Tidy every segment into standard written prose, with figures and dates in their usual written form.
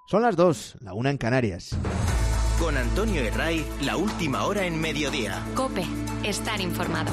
Son las 2, la 1 en Canarias. Con Antonio Herray, la última hora en Mediodía. COPE, estar informado.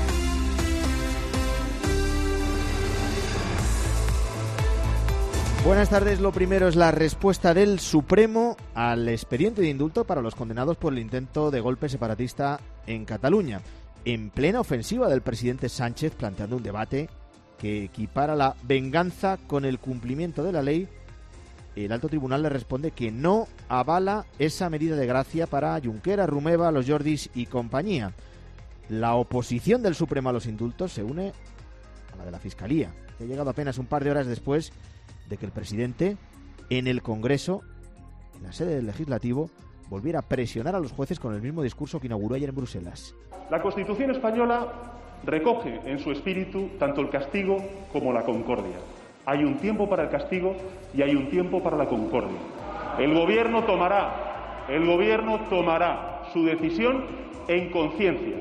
Buenas tardes. Lo primero es la respuesta del Supremo al expediente de indulto para los condenados por el intento de golpe separatista en Cataluña, en plena ofensiva del presidente Sánchez, planteando un debate que equipara la venganza con el cumplimiento de la ley. El alto tribunal le responde que no avala esa medida de gracia para Junqueras, Romeva, los Jordis y compañía. La oposición del Supremo a los indultos se une a la de la Fiscalía, que ha llegado apenas un par de horas después de que el presidente, en el Congreso, en la sede del Legislativo, volviera a presionar a los jueces con el mismo discurso que inauguró ayer en Bruselas. La Constitución española recoge en su espíritu tanto el castigo como la concordia. Hay un tiempo para el castigo y hay un tiempo para la concordia. El gobierno tomará su decisión en conciencia.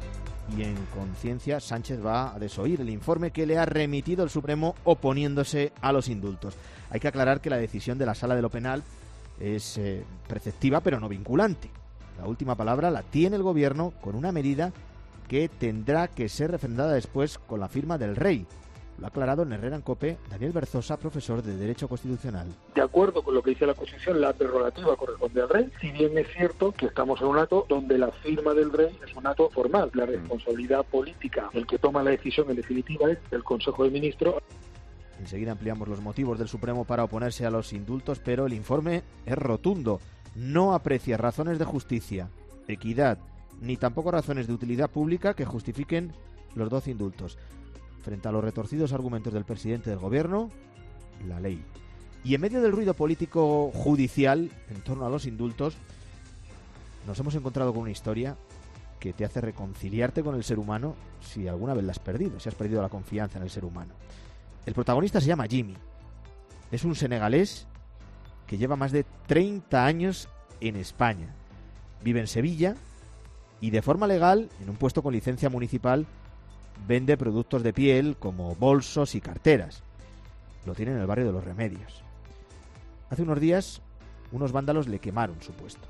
Y en conciencia, Sánchez va a desoír el informe que le ha remitido el Supremo oponiéndose a los indultos. Hay que aclarar que la decisión de la Sala de lo Penal es preceptiva pero no vinculante. La última palabra la tiene el Gobierno con una medida que tendrá que ser refrendada después con la firma del Rey. Lo ha aclarado en Herrera en COPE Daniel Berzosa, profesor de Derecho Constitucional. De acuerdo con lo que dice la Constitución, la prerrogativa corresponde al Rey, si bien es cierto que estamos en un acto donde la firma del Rey es un acto formal. La responsabilidad política, el que toma la decisión en definitiva es el Consejo de Ministros. Enseguida ampliamos los motivos del Supremo para oponerse a los indultos, pero el informe es rotundo. No aprecia razones de justicia, equidad, ni tampoco razones de utilidad pública que justifiquen los 12 indultos. Frente a los retorcidos argumentos del presidente del Gobierno, la ley. Y en medio del ruido político judicial en torno a los indultos, nos hemos encontrado con una historia que te hace reconciliarte con el ser humano si alguna vez la has perdido, si has perdido la confianza en el ser humano. El protagonista se llama Jimmy. Es un senegalés que lleva más de 30 años en España. Vive en Sevilla y de forma legal, en un puesto con licencia municipal, vende productos de piel como bolsos y carteras. Lo tiene en el barrio de Los Remedios. Hace unos días, unos vándalos le quemaron su puesto.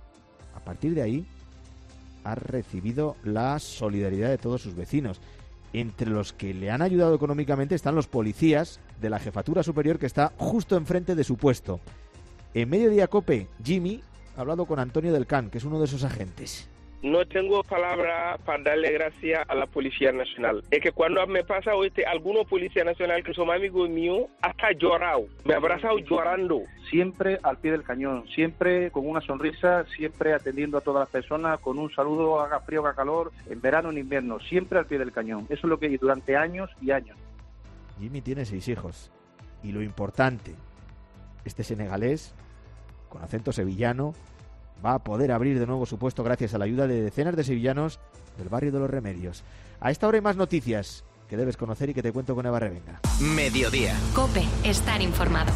A partir de ahí, ha recibido la solidaridad de todos sus vecinos. Entre los que le han ayudado económicamente están los policías de la Jefatura Superior que está justo enfrente de su puesto. En Mediodía COPE, Jimmy ha hablado con Antonio del Can, que es uno de esos agentes. No tengo palabra para darle gracias a la Policía Nacional. Es que cuando me pasa algunos Policía Nacional que son amigos míos, hasta llorado, me ha abrazado llorando. Siempre al pie del cañón, siempre con una sonrisa, siempre atendiendo a todas las personas, con un saludo, haga frío, haga calor, en verano, en invierno, siempre al pie del cañón. Eso es lo que hay durante años y años. Jimmy tiene 6 hijos. Y lo importante, este senegalés, con acento sevillano, va a poder abrir de nuevo su puesto gracias a la ayuda de decenas de sevillanos del barrio de Los Remedios. A esta hora hay más noticias que debes conocer y que te cuento con Eva Revenga. Mediodía. COPE, estar informado.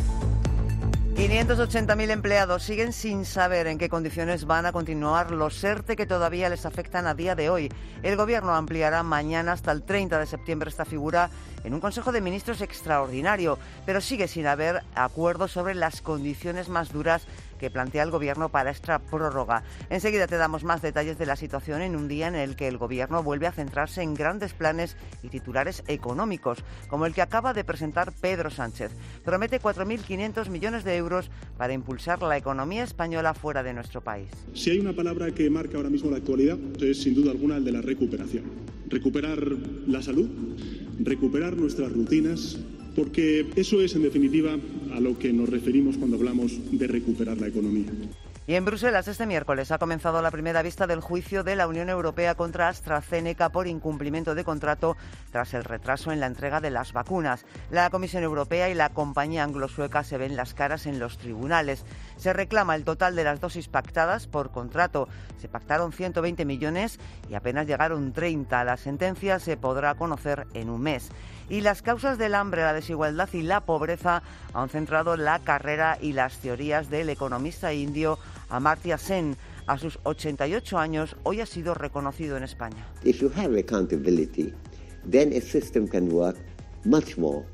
580.000 empleados siguen sin saber en qué condiciones van a continuar los ERTE que todavía les afectan a día de hoy. El Gobierno ampliará mañana hasta el 30 de septiembre esta figura en un Consejo de Ministros extraordinario, pero sigue sin haber acuerdo sobre las condiciones más duras que plantea el Gobierno para esta prórroga. Enseguida te damos más detalles de la situación en un día en el que el Gobierno vuelve a centrarse en grandes planes y titulares económicos, como el que acaba de presentar Pedro Sánchez. Promete 4.500 millones de euros para impulsar la economía española fuera de nuestro país. Si hay una palabra que marca ahora mismo la actualidad, es sin duda alguna el de la recuperación. Recuperar la salud, recuperar nuestras rutinas, porque eso es, en definitiva, a lo que nos referimos cuando hablamos de recuperar la economía. Y en Bruselas este miércoles ha comenzado la primera vista del juicio de la Unión Europea contra AstraZeneca por incumplimiento de contrato tras el retraso en la entrega de las vacunas. La Comisión Europea y la compañía anglo-sueca se ven las caras en los tribunales. Se reclama el total de las dosis pactadas por contrato. Se pactaron 120 millones y apenas llegaron 30. La sentencia se podrá conocer en un mes. Y las causas del hambre, la desigualdad y la pobreza han centrado la carrera y las teorías del economista indio Amartya Sen. A sus 88 años, hoy ha sido reconocido en España. If you have accountability, then a system can work much more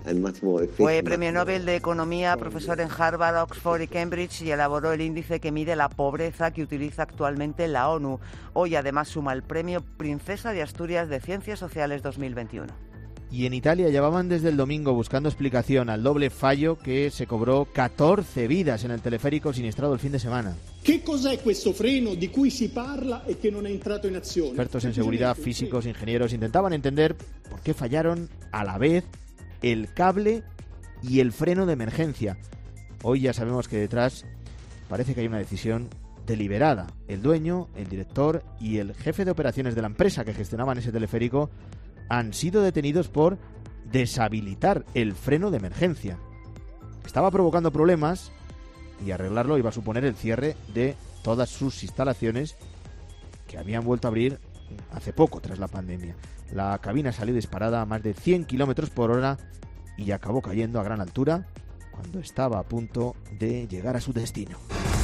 Fue premio Nobel de Economía, profesor en Harvard, Oxford y Cambridge y elaboró el índice que mide la pobreza que utiliza actualmente la ONU. Hoy además suma el premio Princesa de Asturias de Ciencias Sociales 2021. Y en Italia llevaban desde el domingo buscando explicación al doble fallo que se cobró 14 vidas en el teleférico siniestrado el fin de semana. ¿Qué cos'è questo freno di cui si parla e che non è entrato in azione? Expertos en seguridad, físicos, ingenieros intentaban entender por qué fallaron a la vez el cable y el freno de emergencia. Hoy ya sabemos que detrás parece que hay una decisión deliberada. El dueño, el director y el jefe de operaciones de la empresa que gestionaban ese teleférico han sido detenidos por deshabilitar el freno de emergencia. Estaba provocando problemas y arreglarlo iba a suponer el cierre de todas sus instalaciones que habían vuelto a abrir hace poco tras la pandemia. La cabina salió disparada a más de 100 kilómetros por hora y acabó cayendo a gran altura cuando estaba a punto de llegar a su destino.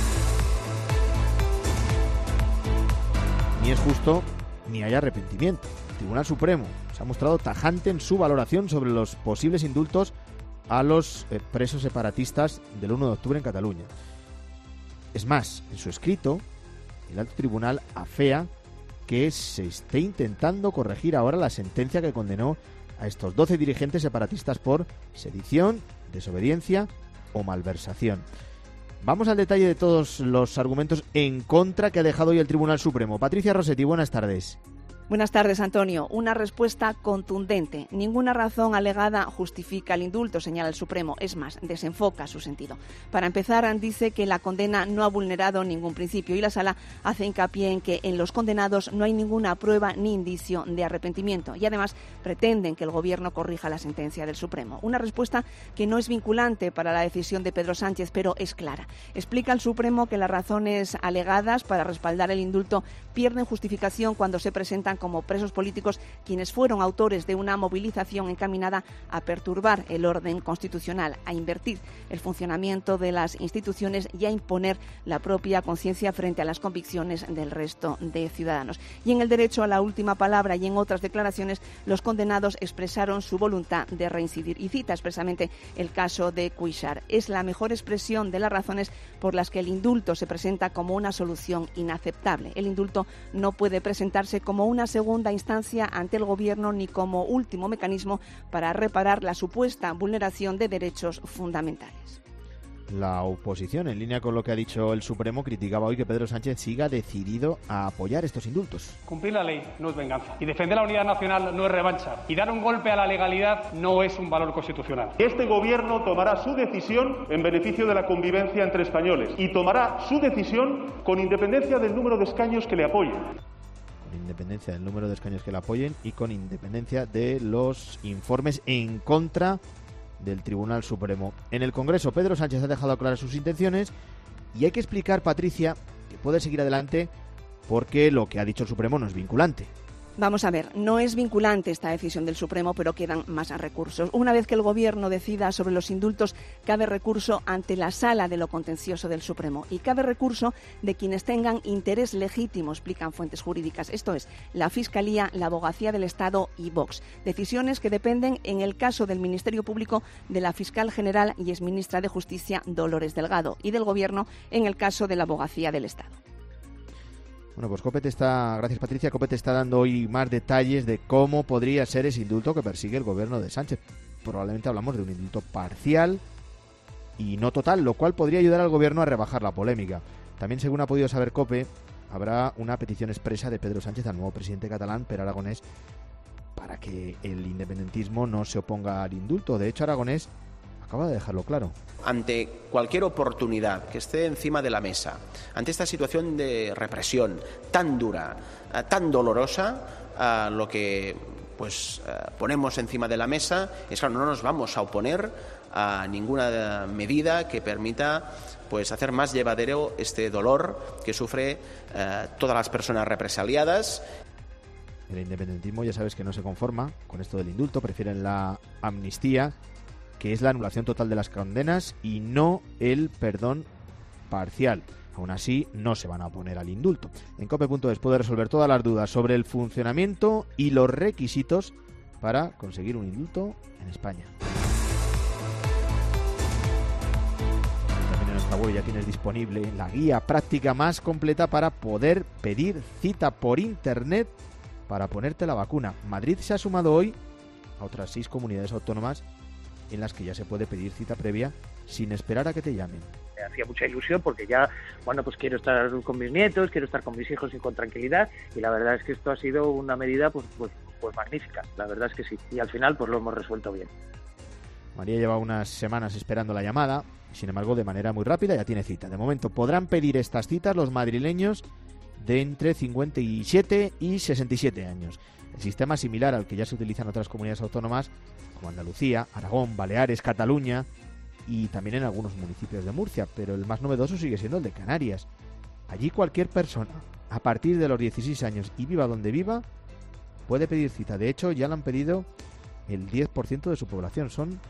Ni es justo ni hay arrepentimiento. El Tribunal Supremo se ha mostrado tajante en su valoración sobre los posibles indultos a los presos separatistas del 1 de octubre en Cataluña. Es más, en su escrito, el alto tribunal afea que se esté intentando corregir ahora la sentencia que condenó a estos 12 dirigentes separatistas por sedición, desobediencia o malversación. Vamos al detalle de todos los argumentos en contra que ha dejado hoy el Tribunal Supremo. Patricia Rossetti, buenas tardes. Buenas tardes, Antonio. Una respuesta contundente. Ninguna razón alegada justifica el indulto, señala el Supremo. Es más, desenfoca su sentido. Para empezar, dice que la condena no ha vulnerado ningún principio y la Sala hace hincapié en que en los condenados no hay ninguna prueba ni indicio de arrepentimiento y además pretenden que el Gobierno corrija la sentencia del Supremo. Una respuesta que no es vinculante para la decisión de Pedro Sánchez, pero es clara. Explica el Supremo que las razones alegadas para respaldar el indulto pierden justificación cuando se presentan como presos políticos quienes fueron autores de una movilización encaminada a perturbar el orden constitucional, a invertir el funcionamiento de las instituciones y a imponer la propia conciencia frente a las convicciones del resto de ciudadanos. Y en el derecho a la última palabra y en otras declaraciones, los condenados expresaron su voluntad de reincidir. Y cita expresamente el caso de Cuixart. Es la mejor expresión de las razones por las que el indulto se presenta como una solución inaceptable. El indulto no puede presentarse como una segunda instancia ante el Gobierno ni como último mecanismo para reparar la supuesta vulneración de derechos fundamentales. La oposición, en línea con lo que ha dicho el Supremo, criticaba hoy que Pedro Sánchez siga decidido a apoyar estos indultos. Cumplir la ley no es venganza y defender la unidad nacional no es revancha y dar un golpe a la legalidad no es un valor constitucional. Este Gobierno tomará su decisión en beneficio de la convivencia entre españoles y tomará su decisión con independencia del número de escaños que le apoyen. Con independencia del número de escaños que le apoyen y con independencia de los informes en contra del Tribunal Supremo. En el Congreso, Pedro Sánchez ha dejado claras sus intenciones y hay que explicar, Patricia, que puede seguir adelante porque lo que ha dicho el Supremo no es vinculante. Vamos a ver, no es vinculante esta decisión del Supremo, pero quedan más recursos. Una vez que el Gobierno decida sobre los indultos, cabe recurso ante la Sala de lo Contencioso del Supremo y cabe recurso de quienes tengan interés legítimo, explican fuentes jurídicas. Esto es, la Fiscalía, la Abogacía del Estado y Vox. Decisiones que dependen, en el caso del Ministerio Público, de la Fiscal General y exministra de Justicia, Dolores Delgado, y del Gobierno en el caso de la Abogacía del Estado. Bueno, pues gracias Patricia, COPE te está dando hoy más detalles de cómo podría ser ese indulto que persigue el Gobierno de Sánchez. Probablemente hablamos de un indulto parcial y no total, lo cual podría ayudar al Gobierno a rebajar la polémica. También, según ha podido saber COPE, habrá una petición expresa de Pedro Sánchez al nuevo presidente catalán, Pere Aragonés, para que el independentismo no se oponga al indulto. De hecho, Aragonés acaba de dejarlo claro. Ante cualquier oportunidad que esté encima de la mesa, ante esta situación de represión tan dura, tan dolorosa, lo que ponemos encima de la mesa es, claro, no nos vamos a oponer a ninguna medida que permita hacer más llevadero este dolor que sufre todas las personas represaliadas. El independentismo, ya sabes que no se conforma con esto del indulto, prefieren la amnistía, que es la anulación total de las condenas y no el perdón parcial. Aún así, no se van a oponer al indulto. En COPE.es puede resolver todas las dudas sobre el funcionamiento y los requisitos para conseguir un indulto en España. web ya tienes disponible la guía práctica más completa para poder pedir cita por internet para ponerte la vacuna. Madrid se ha sumado hoy a otras 6 comunidades autónomas en las que ya se puede pedir cita previa sin esperar a que te llamen. Me hacía mucha ilusión porque ya, bueno, pues quiero estar con mis nietos, quiero estar con mis hijos y con tranquilidad, y la verdad es que esto ha sido una medida pues magnífica, la verdad es que sí, y al final pues lo hemos resuelto bien. María lleva unas semanas esperando la llamada, sin embargo de manera muy rápida ya tiene cita. De momento podrán pedir estas citas los madrileños de entre 57 y 67 años. El sistema es similar al que ya se utiliza en otras comunidades autónomas como Andalucía, Aragón, Baleares, Cataluña y también en algunos municipios de Murcia, pero el más novedoso sigue siendo el de Canarias. Allí cualquier persona, a partir de los 16 años y viva donde viva, puede pedir cita. De hecho, ya lo han pedido el 10% de su población, son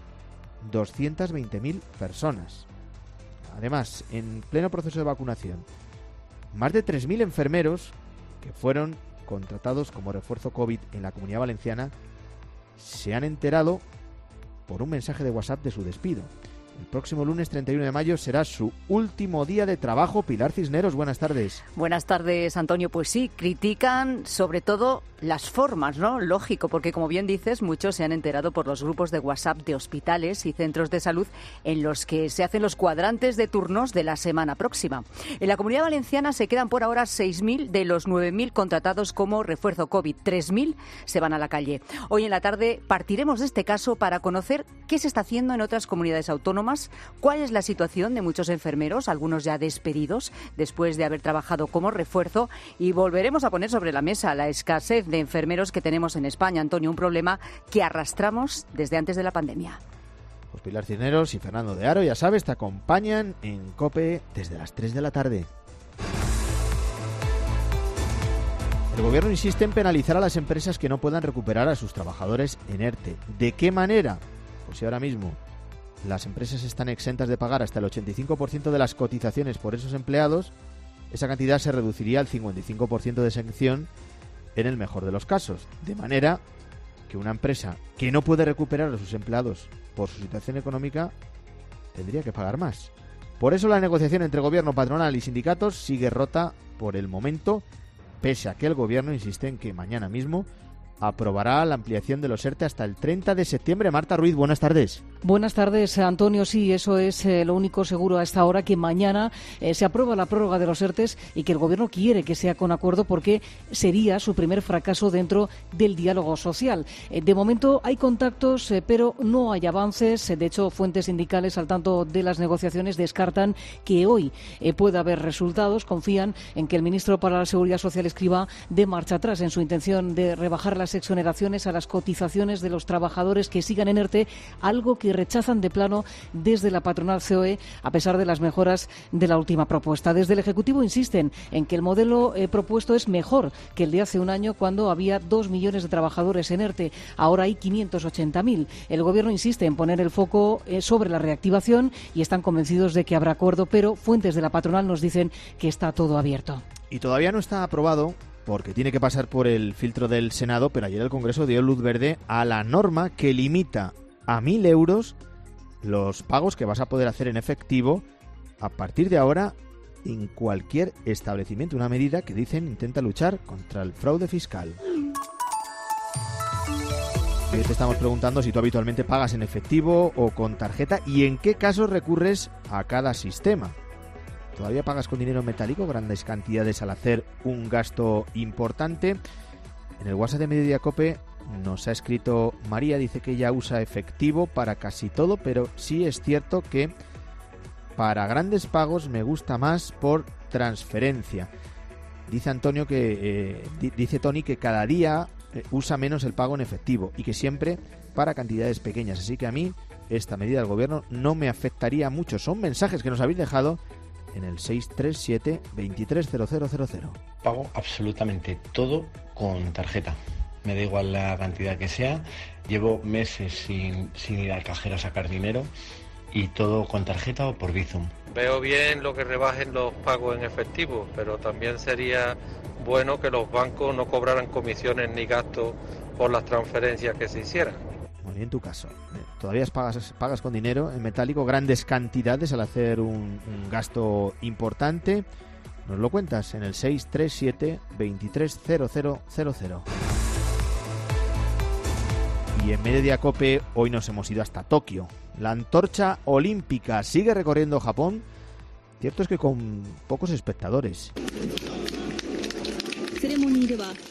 220.000 personas. Además, en pleno proceso de vacunación, más de 3.000 enfermeros que fueron contratados como refuerzo COVID en la Comunidad Valenciana se han enterado por un mensaje de WhatsApp de su despido. El próximo lunes 31 de mayo será su último día de trabajo. Pilar Cisneros, buenas tardes. Buenas tardes, Antonio. Pues sí, critican sobre todo las formas, ¿no? Lógico, porque como bien dices, muchos se han enterado por los grupos de WhatsApp de hospitales y centros de salud en los que se hacen los cuadrantes de turnos de la semana próxima. En la Comunidad Valenciana se quedan por ahora 6.000 de los 9.000 contratados como refuerzo COVID. 3.000 se van a la calle. Hoy en la tarde partiremos de este caso para conocer qué se está haciendo en otras comunidades autónomas, cuál es la situación de muchos enfermeros, algunos ya despedidos después de haber trabajado como refuerzo, y volveremos a poner sobre la mesa la escasez de enfermeros que tenemos en España, Antonio, un problema que arrastramos desde antes de la pandemia. Pues Pilar Cisneros y Fernando de Aro, ya sabes, te acompañan en COPE desde las 3 de la tarde. El Gobierno insiste en penalizar a las empresas que no puedan recuperar a sus trabajadores en ERTE. ¿De qué manera? Pues si ahora mismo las empresas están exentas de pagar hasta el 85% de las cotizaciones por esos empleados, esa cantidad se reduciría al 55% de exención en el mejor de los casos. De manera que una empresa que no puede recuperar a sus empleados por su situación económica tendría que pagar más. Por eso la negociación entre gobierno, patronal y sindicatos sigue rota por el momento, pese a que el gobierno insiste en que mañana mismo aprobará la ampliación de los ERTE hasta el 30 de septiembre. Marta Ruiz, buenas tardes. Buenas tardes, Antonio. Sí, eso es lo único seguro a esta hora, que mañana se aprueba la prórroga de los ERTEs y que el Gobierno quiere que sea con acuerdo porque sería su primer fracaso dentro del diálogo social. De momento hay contactos, pero no hay avances. De hecho, fuentes sindicales al tanto de las negociaciones descartan que hoy pueda haber resultados. Confían en que el ministro para la Seguridad Social Escrivá dé marcha atrás en su intención de rebajar las exoneraciones a las cotizaciones de los trabajadores que sigan en ERTE, algo que rechazan de plano desde la patronal COE, a pesar de las mejoras de la última propuesta. Desde el Ejecutivo insisten en que el modelo propuesto es mejor que el de hace un año, cuando había 2 millones de trabajadores en ERTE. Ahora hay 580.000. El Gobierno insiste en poner el foco sobre la reactivación y están convencidos de que habrá acuerdo, pero fuentes de la patronal nos dicen que está todo abierto. Y todavía no está aprobado, porque tiene que pasar por el filtro del Senado, pero ayer el Congreso dio luz verde a la norma que limita a 1.000 euros los pagos que vas a poder hacer en efectivo a partir de ahora en cualquier establecimiento. Una medida que dicen intenta luchar contra el fraude fiscal. Hoy te estamos preguntando si tú habitualmente pagas en efectivo o con tarjeta y en qué casos recurres a cada sistema. ¿Todavía pagas con dinero metálico grandes cantidades al hacer un gasto importante? En el WhatsApp de Mediodía Cope nos ha escrito María, dice que ella usa efectivo para casi todo, pero sí es cierto que para grandes pagos me gusta más por transferencia. Dice Antonio que dice Tony que cada día usa menos el pago en efectivo y que siempre para cantidades pequeñas. Así que a mí esta medida del gobierno no me afectaría mucho. Son mensajes que nos habéis dejado en el 637-230000. Pago absolutamente todo con tarjeta. Me da igual la cantidad que sea. Llevo meses sin ir al cajero a sacar dinero y todo con tarjeta o por Bizum. Veo bien lo que rebajen los pagos en efectivo, pero también sería bueno que los bancos no cobraran comisiones ni gastos por las transferencias que se hicieran. Bueno, y en tu caso, ¿todavía pagas con dinero en metálico grandes cantidades al hacer un gasto importante? Nos lo cuentas en el 637 230000. Y en Mediodía Cope hoy nos hemos ido hasta Tokio. La antorcha olímpica sigue recorriendo Japón. Cierto es que con pocos espectadores. En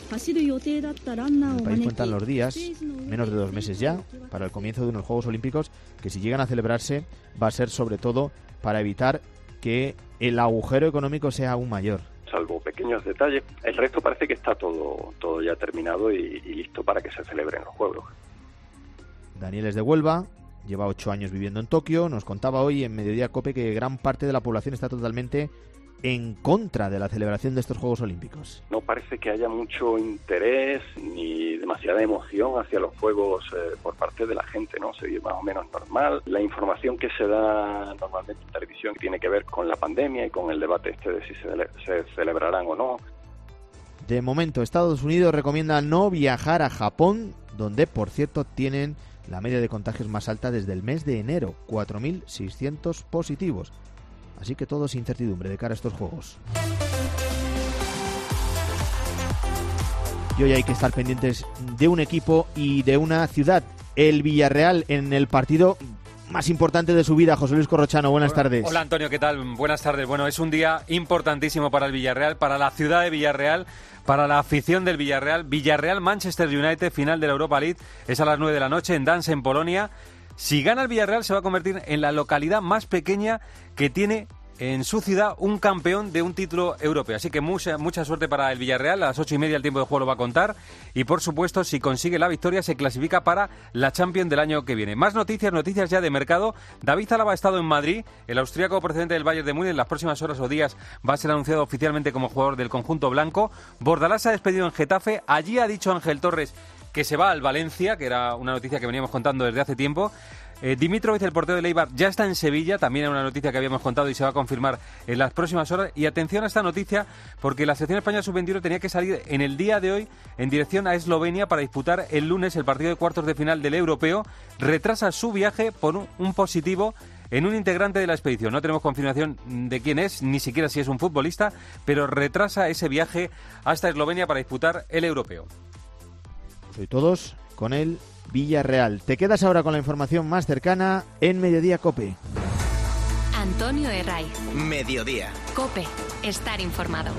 el país cuentan los días, menos de 2 meses ya, para el comienzo de unos Juegos Olímpicos que, si llegan a celebrarse, va a ser sobre todo para evitar que el agujero económico sea aún mayor. Salvo pequeños detalles, el resto parece que está todo ya terminado y listo para que se celebren los Juegos. Daniel es de Huelva, lleva 8 años viviendo en Tokio. Nos contaba hoy en Mediodía Cope que gran parte de la población está totalmente en contra de la celebración de estos Juegos Olímpicos. No parece que haya mucho interés ni demasiada emoción hacia los Juegos por parte de la gente, ¿no? Se ve más o menos normal. La información que se da normalmente en televisión tiene que ver con la pandemia y con el debate de si se celebrarán o no. De momento, Estados Unidos recomienda no viajar a Japón, donde, por cierto, tienen la media de contagios más alta desde el mes de enero, 4.600 positivos. Así que todo es incertidumbre de cara a estos Juegos. Y hoy hay que estar pendientes de un equipo y de una ciudad, el Villarreal, en el partido más importante de su vida. José Luis Corrochano, buenas tardes. Hola Antonio, ¿qué tal? Buenas tardes. Bueno, es un día importantísimo para el Villarreal, para la ciudad de Villarreal, para la afición del Villarreal. Villarreal-Manchester United, final de la Europa League, es a las 9 de la noche en Danzig, en Polonia. Si gana el Villarreal, se va a convertir en la localidad más pequeña que tiene en su ciudad un campeón de un título europeo. Así que mucha suerte para el Villarreal. A las 8:30 el tiempo de juego lo va a contar. Y por supuesto, si consigue la victoria, se clasifica para la Champions del año que viene. Más noticias ya de mercado. David Alaba ha estado en Madrid. El austríaco procedente del Bayern de Múnich en las próximas horas o días va a ser anunciado oficialmente como jugador del conjunto blanco. Bordalás se ha despedido en Getafe. Allí ha dicho Ángel Torres que se va al Valencia, que era una noticia que veníamos contando desde hace tiempo. Dimitrovic, el portero de Eibar, ya está en Sevilla, también era una noticia que habíamos contado y se va a confirmar en las próximas horas. Y atención a esta noticia, porque la selección española sub-21 tenía que salir en el día de hoy en dirección a Eslovenia para disputar el lunes el partido de cuartos de final del Europeo. Retrasa su viaje por un positivo en un integrante de la expedición. No tenemos confirmación de quién es, ni siquiera si es un futbolista, pero retrasa ese viaje hasta Eslovenia para disputar el Europeo. Soy todos con el Villarreal. Te quedas ahora con la información más cercana en Mediodía Cope. Antonio Herraiz. Mediodía. Cope. Estar informado.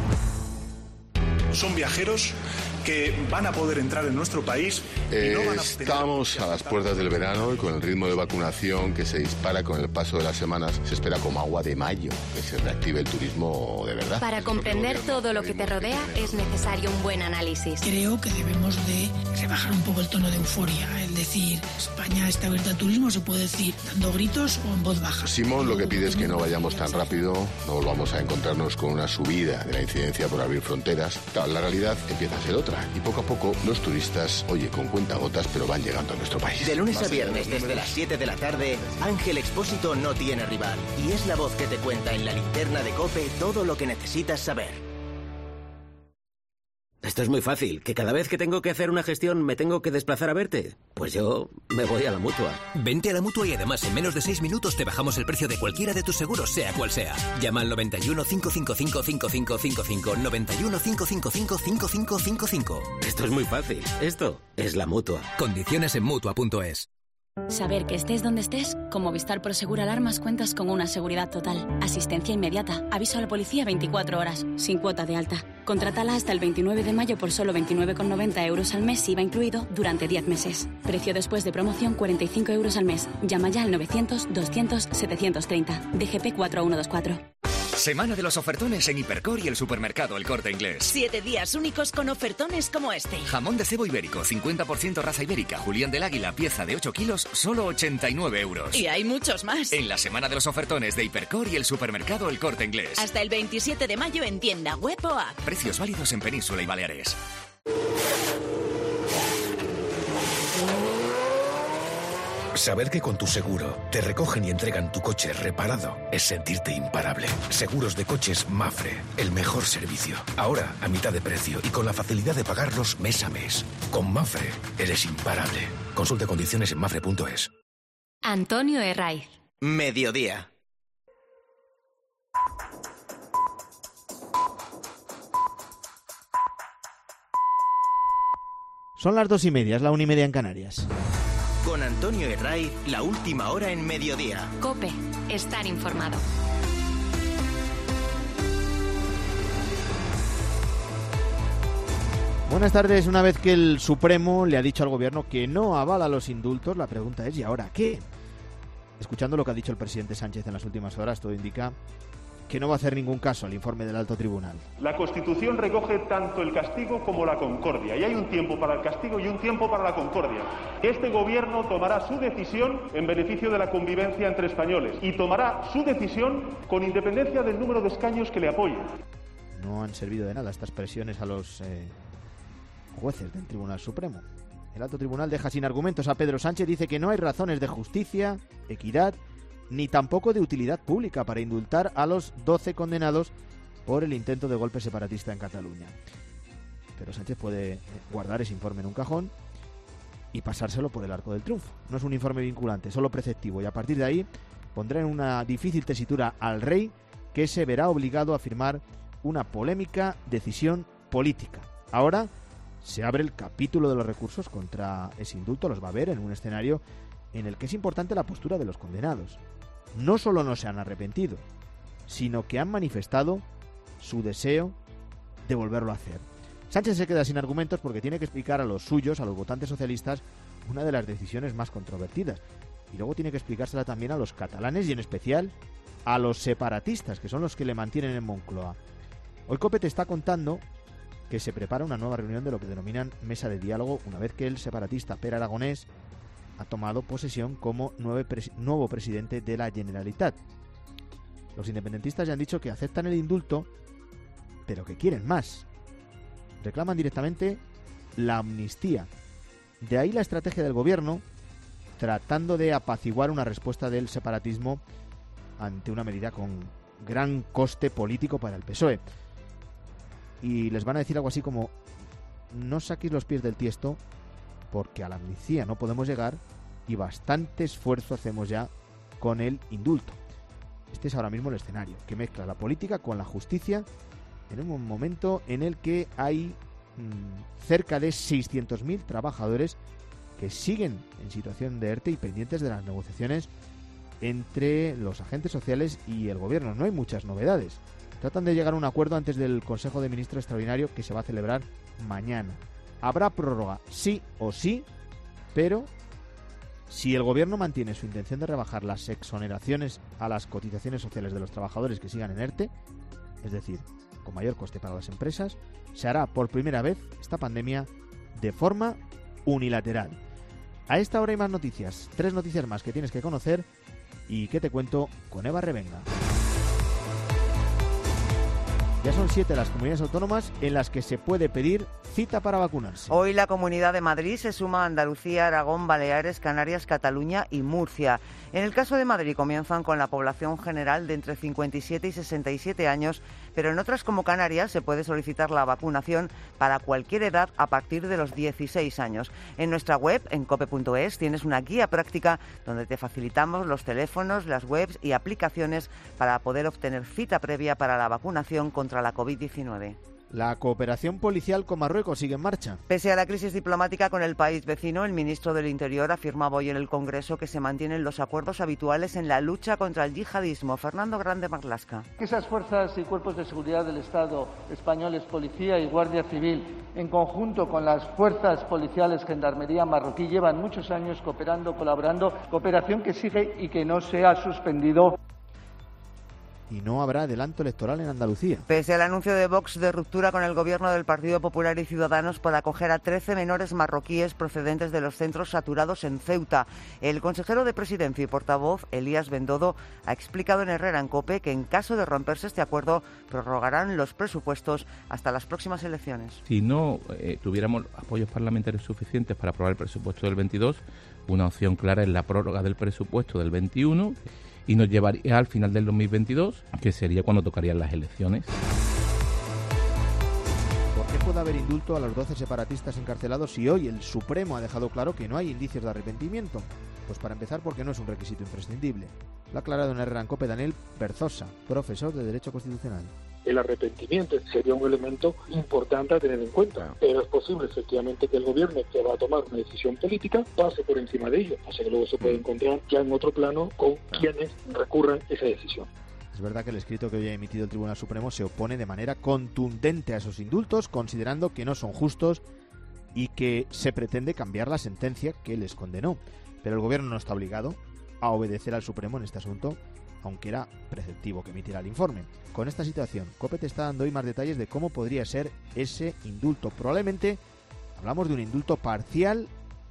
Son viajeros que van a poder entrar en nuestro país y no van a tener... Estamos a las puertas del verano y con el ritmo de vacunación que se dispara con el paso de las semanas, se espera como agua de mayo que se reactive el turismo de verdad. Para comprender todo lo que te rodea es necesario un buen análisis. Creo que debemos de rebajar un poco el tono de euforia, el decir España está abierta al turismo, se puede decir dando gritos o en voz baja. Simón lo que pide es que no vayamos tan rápido, no volvamos a encontrarnos con una subida de la incidencia por abrir fronteras. Claro, la realidad empieza a ser otra. Y poco a poco los turistas, con cuentagotas, pero van llegando a nuestro país. De lunes a viernes desde las 7 de la tarde, Ángel Expósito no tiene rival. Y es la voz que te cuenta en la linterna de COPE todo lo que necesitas saber. Esto es muy fácil, que cada vez que tengo que hacer una gestión me tengo que desplazar a verte. Pues yo me voy a la Mutua. Vente a la Mutua y además en menos de 6 minutos te bajamos el precio de cualquiera de tus seguros, sea cual sea. Llama al 91 555 5555, 91 555 5555. Esto es muy fácil. Esto es la Mutua. Condiciones en Mutua.es. Saber que estés donde estés, con Movistar Prosegur Alarmas cuentas con una seguridad total. Asistencia inmediata, aviso a la policía 24 horas, sin cuota de alta. Contrátala hasta el 29 de mayo por solo 29,90 euros al mes, IVA incluido, durante 10 meses. Precio después de promoción 45 euros al mes. Llama ya al 900 200 730. DGP 4124. Semana de los ofertones en Hipercor y el supermercado El Corte Inglés. 7 días únicos con ofertones como este. Jamón de cebo ibérico, 50% raza ibérica. Julián del Águila, pieza de 8 kilos, solo 89 euros. Y hay muchos más. En la semana de los ofertones de Hipercor y el supermercado El Corte Inglés. Hasta el 27 de mayo en tienda, web o app. Precios válidos en Península y Baleares. Saber que con tu seguro te recogen y entregan tu coche reparado es sentirte imparable. Seguros de coches Mapfre, el mejor servicio. Ahora a mitad de precio y con la facilidad de pagarlos mes a mes. Con Mapfre eres imparable. Consulte condiciones en mapfre.es. Antonio Herraiz. Mediodía. Son las 2:30, es la 1:30 en Canarias. Con Antonio Herraiz, la última hora en Mediodía. COPE, estar informado. Buenas tardes. Una vez que el Supremo le ha dicho al Gobierno que no avala los indultos, la pregunta es ¿y ahora qué? Escuchando lo que ha dicho el presidente Sánchez en las últimas horas, todo indica que no va a hacer ningún caso al informe del Alto Tribunal. La Constitución recoge tanto el castigo como la concordia, y hay un tiempo para el castigo y un tiempo para la concordia. Este Gobierno tomará su decisión en beneficio de la convivencia entre españoles, y tomará su decisión con independencia del número de escaños que le apoyen. No han servido de nada estas presiones a los jueces del Tribunal Supremo. El Alto Tribunal deja sin argumentos a Pedro Sánchez, dice que no hay razones de justicia, equidad, ni tampoco de utilidad pública para indultar a los 12 condenados por el intento de golpe separatista en Cataluña. Pero Sánchez puede guardar ese informe en un cajón y pasárselo por el arco del triunfo. No es un informe vinculante, solo preceptivo, y a partir de ahí pondrá en una difícil tesitura al rey, que se verá obligado a firmar una polémica decisión política. Ahora se abre el capítulo de los recursos contra ese indulto, los va a ver en un escenario en el que es importante la postura de los condenados. No solo no se han arrepentido, sino que han manifestado su deseo de volverlo a hacer. Sánchez se queda sin argumentos porque tiene que explicar a los suyos, a los votantes socialistas, una de las decisiones más controvertidas. Y luego tiene que explicársela también a los catalanes y en especial a los separatistas, que son los que le mantienen en Moncloa. Hoy COPE te está contando que se prepara una nueva reunión de lo que denominan mesa de diálogo, una vez que el separatista Pere Aragonés ha tomado posesión como nuevo presidente de la Generalitat. Los independentistas ya han dicho que aceptan el indulto, pero que quieren más. Reclaman directamente la amnistía. De ahí la estrategia del gobierno, tratando de apaciguar una respuesta del separatismo ante una medida con gran coste político para el PSOE. Y les van a decir algo así como: no saquéis los pies del tiesto, porque a la amnistía no podemos llegar y bastante esfuerzo hacemos ya con el indulto. Este es ahora mismo el escenario, que mezcla la política con la justicia en un momento en el que hay cerca de 600.000 trabajadores que siguen en situación de ERTE y pendientes de las negociaciones entre los agentes sociales y el gobierno. No hay muchas novedades. Tratan de llegar a un acuerdo antes del Consejo de Ministros extraordinario que se va a celebrar mañana. Habrá prórroga sí o sí, pero si el gobierno mantiene su intención de rebajar las exoneraciones a las cotizaciones sociales de los trabajadores que sigan en ERTE, es decir, con mayor coste para las empresas, se hará por primera vez esta pandemia de forma unilateral. A esta hora hay más noticias, 3 noticias más que tienes que conocer y que te cuento con Eva Revenga. Ya son 7 las comunidades autónomas en las que se puede pedir cita para vacunarse. Hoy la Comunidad de Madrid se suma a Andalucía, Aragón, Baleares, Canarias, Cataluña y Murcia. En el caso de Madrid comienzan con la población general de entre 57 y 67 años, pero en otras como Canarias se puede solicitar la vacunación para cualquier edad a partir de los 16 años. En nuestra web, en cope.es, tienes una guía práctica donde te facilitamos los teléfonos, las webs y aplicaciones para poder obtener cita previa para la vacunación contra la COVID-19. La cooperación policial con Marruecos sigue en marcha. Pese a la crisis diplomática con el país vecino, el ministro del Interior afirmaba hoy en el Congreso que se mantienen los acuerdos habituales en la lucha contra el yihadismo. Fernando Grande Marlasca. Esas fuerzas y cuerpos de seguridad del Estado españoles, Policía y Guardia Civil, en conjunto con las fuerzas policiales Gendarmería marroquí, llevan muchos años cooperando, colaborando, cooperación que sigue y que no se ha suspendido. y no habrá adelanto electoral en Andalucía. Pese al anuncio de Vox de ruptura con el gobierno del Partido Popular y Ciudadanos por acoger a 13 menores marroquíes procedentes de los centros saturados en Ceuta, el consejero de Presidencia y portavoz, Elías Bendodo, ha explicado en Herrera en COPE que en caso de romperse este acuerdo prorrogarán los presupuestos hasta las próximas elecciones. Si no tuviéramos apoyos parlamentarios suficientes para aprobar el presupuesto del 22, una opción clara es la prórroga del presupuesto del 21 y nos llevaría al final del 2022, que sería cuando tocarían las elecciones. ¿Por qué puede haber indulto a los 12 separatistas encarcelados si hoy el Supremo ha dejado claro que no hay indicios de arrepentimiento? Pues para empezar, porque no es un requisito imprescindible. Lo ha aclarado en Herrera en COPE Daniel Berzosa, profesor de Derecho Constitucional. El arrepentimiento sería un elemento importante a tener en cuenta, pero es posible efectivamente que el gobierno, que va a tomar una decisión política, pase por encima de ello, así que luego se puede encontrar ya en otro plano con quienes recurran esa decisión. Es verdad que el escrito que hoy ha emitido el Tribunal Supremo se opone de manera contundente a esos indultos, considerando que no son justos y que se pretende cambiar la sentencia que les condenó. Pero el gobierno no está obligado a obedecer al Supremo en este asunto, aunque era preceptivo que emitiera el informe. Con esta situación, COPE te está dando hoy más detalles de cómo podría ser ese indulto. Probablemente hablamos de un indulto parcial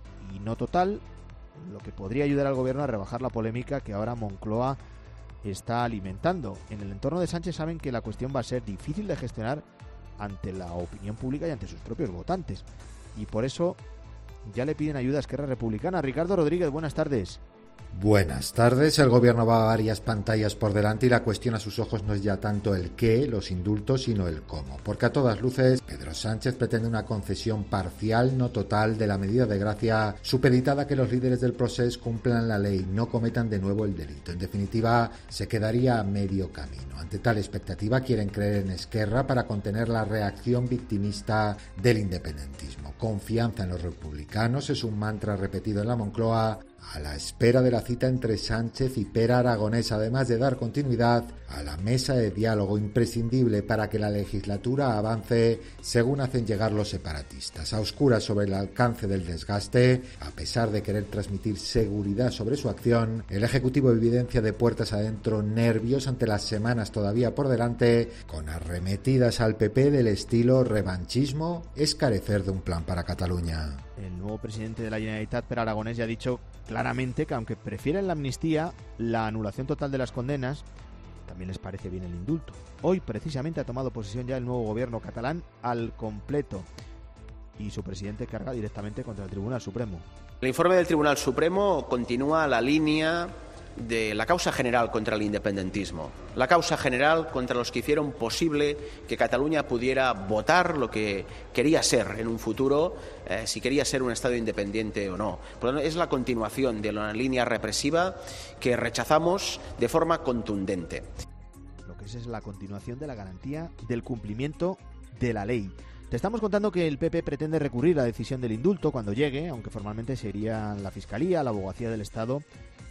y no total, lo que podría ayudar al gobierno a rebajar la polémica que ahora Moncloa está alimentando. En el entorno de Sánchez saben que la cuestión va a ser difícil de gestionar ante la opinión pública y ante sus propios votantes. Y por eso ya le piden ayuda a Esquerra Republicana. Ricardo Rodríguez, buenas tardes. Buenas tardes. El gobierno va a varias pantallas por delante y la cuestión a sus ojos no es ya tanto el qué, los indultos, sino el cómo. Porque a todas luces, Pedro Sánchez pretende una concesión parcial, no total, de la medida de gracia supeditada a que los líderes del proceso cumplan la ley, no cometan de nuevo el delito. En definitiva, se quedaría a medio camino. Ante tal expectativa, quieren creer en Esquerra para contener la reacción victimista del independentismo. Confianza en los republicanos es un mantra repetido en la Moncloa, a la espera de la cita entre Sánchez y Pere Aragonés, además de dar continuidad a la mesa de diálogo imprescindible para que la legislatura avance, según hacen llegar los separatistas. A oscuras sobre el alcance del desgaste, a pesar de querer transmitir seguridad sobre su acción, el Ejecutivo evidencia de puertas adentro nervios ante las semanas todavía por delante, con arremetidas al PP del estilo revanchismo es carecer de un plan para Cataluña. El nuevo presidente de la Generalitat, Pere Aragonés, ya ha dicho claramente que aunque prefieren la amnistía, la anulación total de las condenas, también les parece bien el indulto. Hoy precisamente ha tomado posesión ya el nuevo gobierno catalán al completo y su presidente carga directamente contra el Tribunal Supremo. El informe del Tribunal Supremo continúa la línea de la causa general contra el independentismo, la causa general contra los que hicieron posible que Cataluña pudiera votar lo que quería ser en un futuro, si quería ser un Estado independiente o no. Por lo tanto, es la continuación de una línea represiva que rechazamos de forma contundente. Lo que es la continuación de la garantía del cumplimiento de la ley. Te estamos contando que el PP pretende recurrir a la decisión del indulto cuando llegue, aunque formalmente serían la Fiscalía, la Abogacía del Estado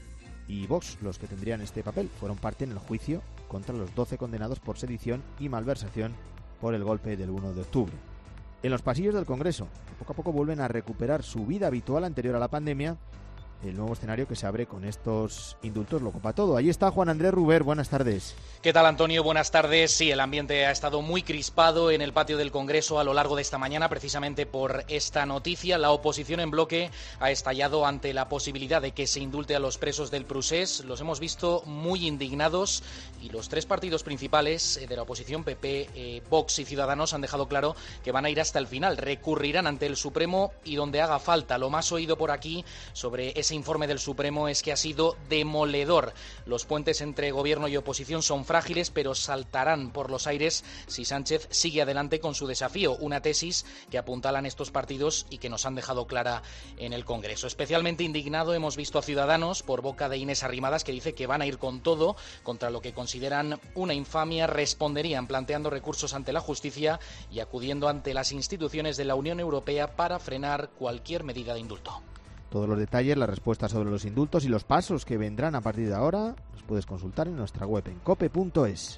y Vox los que tendrían este papel. Fueron parte en el juicio contra los 12 condenados por sedición y malversación por el golpe del 1 de octubre. En los pasillos del Congreso, que poco a poco vuelven a recuperar su vida habitual anterior a la pandemia, el nuevo escenario que se abre con estos indultos lo copa todo. Ahí está Juan Andrés Ruber, buenas tardes. ¿Qué tal, Antonio? Buenas tardes. Sí, el ambiente ha estado muy crispado en el patio del Congreso a lo largo de esta mañana, precisamente por esta noticia. La oposición en bloque ha estallado ante la posibilidad de que se indulte a los presos del Prusés. Los hemos visto muy indignados y los tres partidos principales de la oposición, PP, Vox y Ciudadanos, han dejado claro que van a ir hasta el final. Recurrirán ante el Supremo y donde haga falta. Lo más oído por aquí sobre ese informe del Supremo es que ha sido demoledor. Los puentes entre gobierno y oposición son frágiles, pero saltarán por los aires si Sánchez sigue adelante con su desafío, una tesis que apuntalan estos partidos y que nos han dejado clara en el Congreso. Especialmente indignado hemos visto a Ciudadanos por boca de Inés Arrimadas, que dice que van a ir con todo contra lo que consideran una infamia. Responderían planteando recursos ante la justicia y acudiendo ante las instituciones de la Unión Europea para frenar cualquier medida de indulto. Todos los detalles, las respuestas sobre los indultos y los pasos que vendrán a partir de ahora los puedes consultar en nuestra web en cope.es.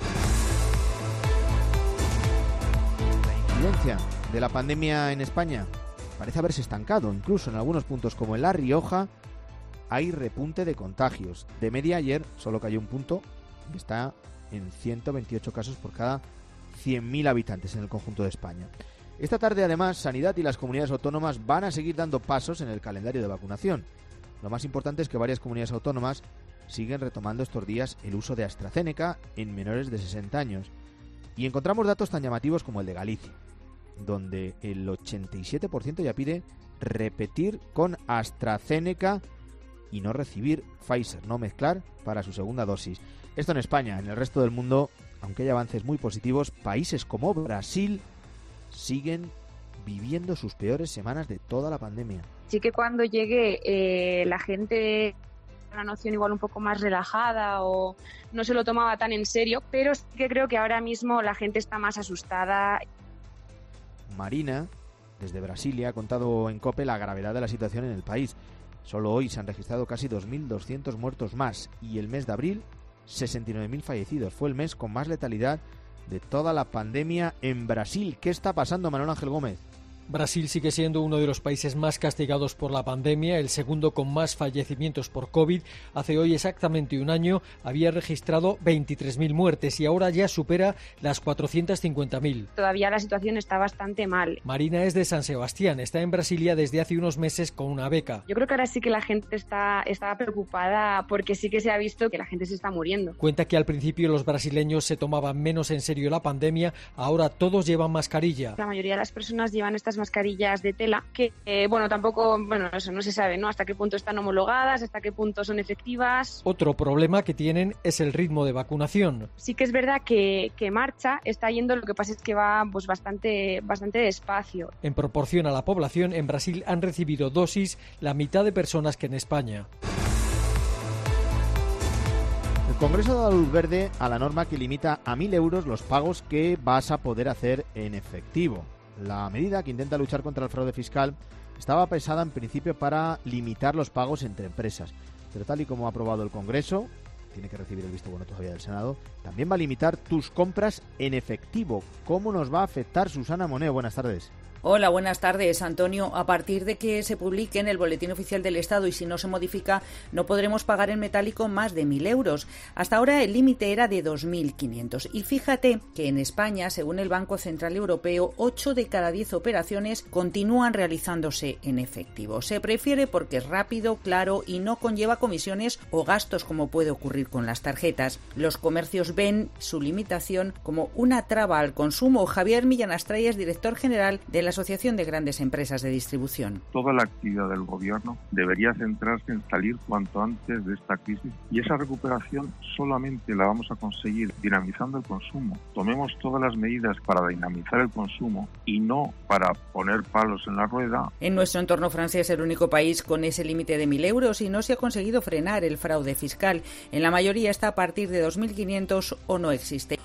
La incidencia de la pandemia en España parece haberse estancado. Incluso en algunos puntos como en La Rioja hay repunte de contagios. De media ayer solo cayó un punto y está en 128 casos por cada 100.000 habitantes en el conjunto de España. Esta tarde, además, Sanidad y las comunidades autónomas van a seguir dando pasos en el calendario de vacunación. Lo más importante es que varias comunidades autónomas siguen retomando estos días el uso de AstraZeneca en menores de 60 años. Y encontramos datos tan llamativos como el de Galicia, donde el 87% ya pide repetir con AstraZeneca y no recibir Pfizer, no mezclar para su segunda dosis. Esto en España. En el resto del mundo, aunque hay avances muy positivos, países como Brasil siguen viviendo sus peores semanas de toda la pandemia. Sí que cuando llegue la gente una noción igual un poco más relajada o no se lo tomaba tan en serio, pero sí que creo que ahora mismo la gente está más asustada. Marina, desde Brasilia, ha contado en COPE la gravedad de la situación en el país. Solo hoy se han registrado casi 2.200 muertos más y el mes de abril 69.000 fallecidos. Fue el mes con más letalidad de toda la pandemia en Brasil. ¿Qué está pasando, Manuel Ángel Gómez? Brasil sigue siendo uno de los países más castigados por la pandemia, el segundo con más fallecimientos por COVID. Hace hoy exactamente un año había registrado 23.000 muertes y ahora ya supera las 450.000. Todavía la situación está bastante mal. Marina es de San Sebastián, está en Brasilia desde hace unos meses con una beca. Yo creo que ahora sí que la gente está preocupada porque sí que se ha visto que la gente se está muriendo. Cuenta que al principio los brasileños se tomaban menos en serio la pandemia, ahora todos llevan mascarilla. La mayoría de las personas llevan estas mascarillas de tela que, eso no se sabe, ¿no? Hasta qué punto están homologadas, hasta qué punto son efectivas. Otro problema que tienen es el ritmo de vacunación. Sí que es verdad que marcha, está yendo, lo que pasa es que va pues bastante despacio. En proporción a la población, en Brasil han recibido dosis la mitad de personas que en España. El Congreso ha dado luz verde a la norma que limita a 1.000 euros los pagos que vas a poder hacer en efectivo. La medida, que intenta luchar contra el fraude fiscal, estaba pensada en principio para limitar los pagos entre empresas. Pero tal y como ha aprobado el Congreso, tiene que recibir el visto bueno todavía del Senado, también va a limitar tus compras en efectivo. ¿Cómo nos va a afectar, Susana Moneo? Buenas tardes. Hola, buenas tardes, Antonio. A partir de que se publique en el Boletín Oficial del Estado y si no se modifica, no podremos pagar en metálico más de 1.000 euros. Hasta ahora el límite era de 2.500. Y fíjate que en España, según el Banco Central Europeo, 8 de cada 10 operaciones continúan realizándose en efectivo. Se prefiere porque es rápido, claro y no conlleva comisiones o gastos como puede ocurrir con las tarjetas. Los comercios ven su limitación como una traba al consumo. Javier Millán Astraya es director general de la Asociación de Grandes Empresas de Distribución. Toda la actividad del gobierno debería centrarse en salir cuanto antes de esta crisis y esa recuperación solamente la vamos a conseguir dinamizando el consumo. Tomemos todas las medidas para dinamizar el consumo y no para poner palos en la rueda. En nuestro entorno, Francia es el único país con ese límite de 1.000 euros y no se ha conseguido frenar el fraude fiscal. En la mayoría está a partir de 2.500 o no existe.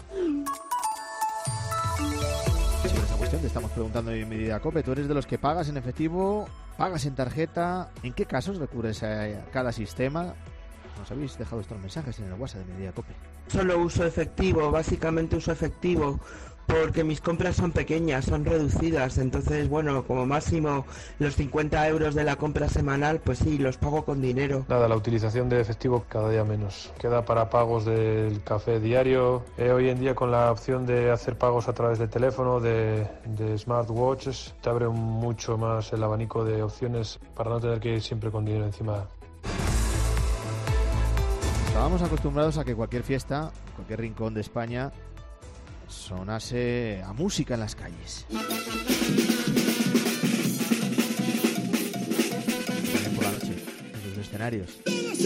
Te estamos preguntando en Medida COPE. ¿Tú eres de los que pagas en efectivo, pagas en tarjeta? ¿En qué casos recurres a cada sistema? Nos habéis dejado estos mensajes en el WhatsApp de Medida COPE. Solo uso efectivo, básicamente uso efectivo, porque mis compras son pequeñas, son reducidas, entonces, como máximo los 50 euros de la compra semanal, pues sí, los pago con dinero. Nada, la utilización de efectivo cada día menos. Queda para pagos del café diario. Hoy en día con la opción de hacer pagos a través de teléfono, de smartwatches, te abre mucho más el abanico de opciones para no tener que ir siempre con dinero encima. Estábamos acostumbrados a que cualquier fiesta, cualquier rincón de España, sonase a música en las calles. También por la noche, en sus escenarios.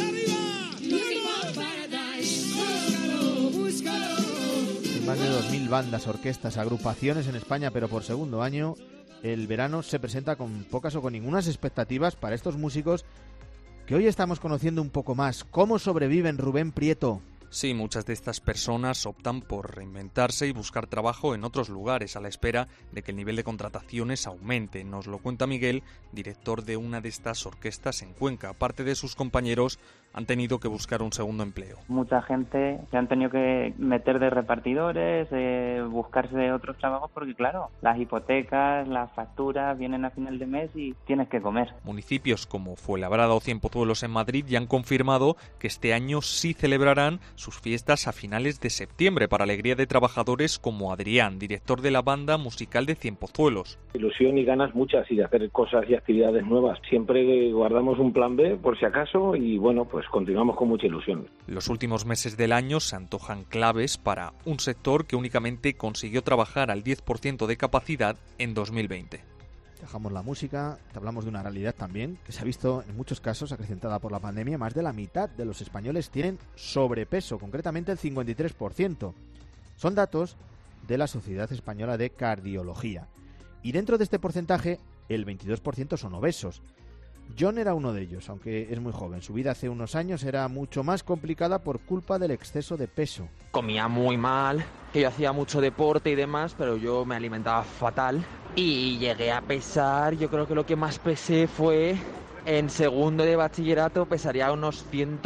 Hay más de 2.000 bandas, orquestas, agrupaciones en España, pero por segundo año el verano se presenta con pocas o con ningunas expectativas para estos músicos que hoy estamos conociendo un poco más. ¿Cómo sobreviven, Rubén Prieto? Sí, muchas de estas personas optan por reinventarse y buscar trabajo en otros lugares a la espera de que el nivel de contrataciones aumente. Nos lo cuenta Miguel, director de una de estas orquestas en Cuenca. Aparte de sus compañeros, han tenido que buscar un segundo empleo. Mucha gente se han tenido que meter de repartidores, buscarse otros trabajos porque, claro, las hipotecas, las facturas vienen a final de mes y tienes que comer. Municipios como Fuenlabrada o Cienpozuelos en Madrid ya han confirmado que este año sí celebrarán sus fiestas a finales de septiembre, para alegría de trabajadores como Adrián, director de la banda musical de Cienpozuelos. Ilusión y ganas muchas y de hacer cosas y actividades nuevas. Siempre guardamos un plan B por si acaso y bueno, pues continuamos con mucha ilusión. Los últimos meses del año se antojan claves para un sector que únicamente consiguió trabajar al 10% de capacidad en 2020. Dejamos la música, te hablamos de una realidad también que se ha visto en muchos casos acrecentada por la pandemia. Más de la mitad de los españoles tienen sobrepeso, concretamente el 53%. Son datos de la Sociedad Española de Cardiología. Y dentro de este porcentaje, el 22% son obesos. John era uno de ellos, aunque es muy joven. Su vida hace unos años era mucho más complicada por culpa del exceso de peso. Comía muy mal, que yo hacía mucho deporte y demás, pero yo me alimentaba fatal. Y llegué a pesar, yo creo que lo que más pesé fue en segundo de bachillerato, pesaría unos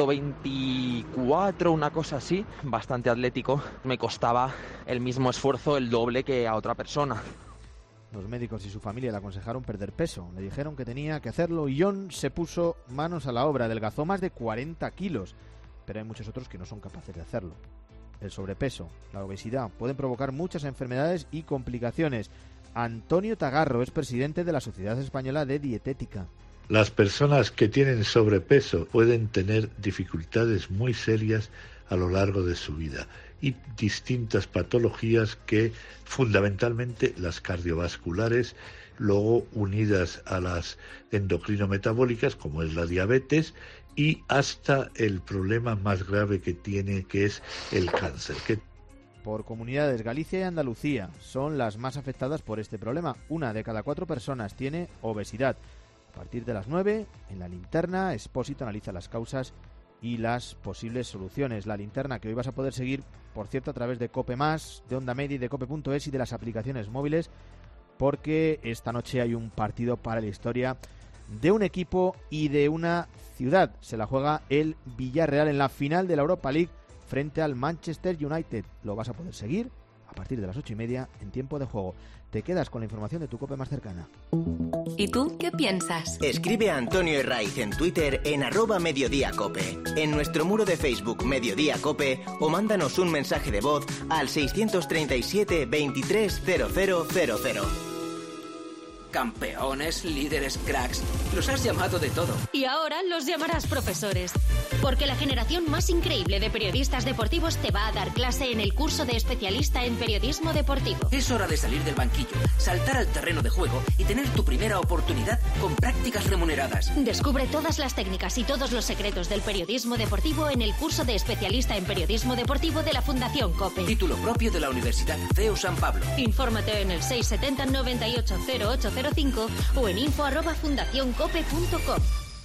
124, una cosa así, bastante atlético. Me costaba el mismo esfuerzo, el doble que a otra persona. Los médicos y su familia le aconsejaron perder peso. Le dijeron que tenía que hacerlo y John se puso manos a la obra. Adelgazó más de 40 kilos, pero hay muchos otros que no son capaces de hacerlo. El sobrepeso, la obesidad, pueden provocar muchas enfermedades y complicaciones. Antonio Tagarro es presidente de la Sociedad Española de Dietética. Las personas que tienen sobrepeso pueden tener dificultades muy serias a lo largo de su vida y distintas patologías que fundamentalmente las cardiovasculares, luego unidas a las endocrinometabólicas como es la diabetes y hasta el problema más grave que tiene, que es el cáncer. Por comunidades, Galicia y Andalucía son las más afectadas por este problema. 1 de cada 4 personas tiene obesidad. A partir de las 9, en La Linterna, Expósito analiza las causas y las posibles soluciones. La Linterna que hoy vas a poder seguir, por cierto, a través de COPE+, de Onda Media y de COPE.es y de las aplicaciones móviles, porque esta noche hay un partido para la historia de un equipo y de una ciudad. Se la juega el Villarreal en la final de la Europa League frente al Manchester United. Lo vas a poder seguir a partir de las 8:30 en tiempo de juego. Te quedas con la información de tu COPE más cercana. ¿Y tú qué piensas? Escribe a Antonio Herraiz en Twitter en @mediodíacope, en nuestro muro de Facebook Mediodía Cope o mándanos un mensaje de voz al 637 23 0000. Campeones, líderes, cracks. Los has llamado de todo. Y ahora los llamarás profesores. Porque la generación más increíble de periodistas deportivos te va a dar clase en el curso de especialista en periodismo deportivo. Es hora de salir del banquillo, saltar al terreno de juego y tener tu primera oportunidad con prácticas remuneradas. Descubre todas las técnicas y todos los secretos del periodismo deportivo en el curso de especialista en periodismo deportivo de la Fundación COPE. Título propio de la Universidad CEU San Pablo. Infórmate en el 670 98 0805 o en info@fundacioncope.com.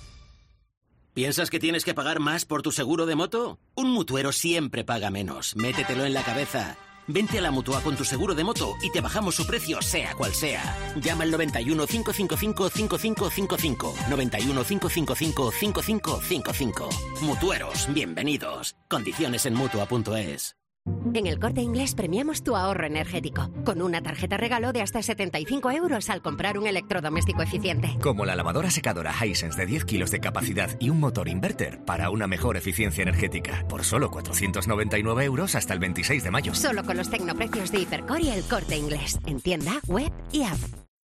¿Piensas que tienes que pagar más por tu seguro de moto? Un mutuero siempre paga menos. Métetelo en la cabeza. Vente a la Mutua con tu seguro de moto y te bajamos su precio sea cual sea. Llama al 91 555 5555. 91 555 5555. Mutueros, bienvenidos. Condiciones en Mutua.es. En El Corte Inglés premiamos tu ahorro energético, con una tarjeta regalo de hasta 75 € al comprar un electrodoméstico eficiente. Como la lavadora secadora Hisense de 10 kilos de capacidad y un motor inverter para una mejor eficiencia energética. Por solo 499 € hasta el 26 de mayo. Solo con los tecnoprecios de Hipercor y El Corte Inglés. En tienda, web y app.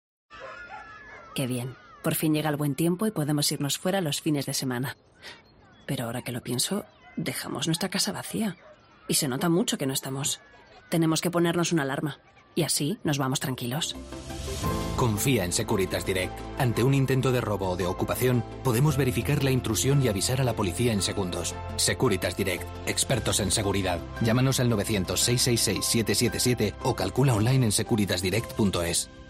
Qué bien. Por fin llega el buen tiempo y podemos irnos fuera los fines de semana. Pero ahora que lo pienso, dejamos nuestra casa vacía. Y se nota mucho que no estamos. Tenemos que ponernos una alarma. Y así nos vamos tranquilos. Confía en Securitas Direct. Ante un intento de robo o de ocupación, podemos verificar la intrusión y avisar a la policía en segundos. Securitas Direct. Expertos en seguridad. Llámanos al 900 666 777 o calcula online en securitasdirect.es.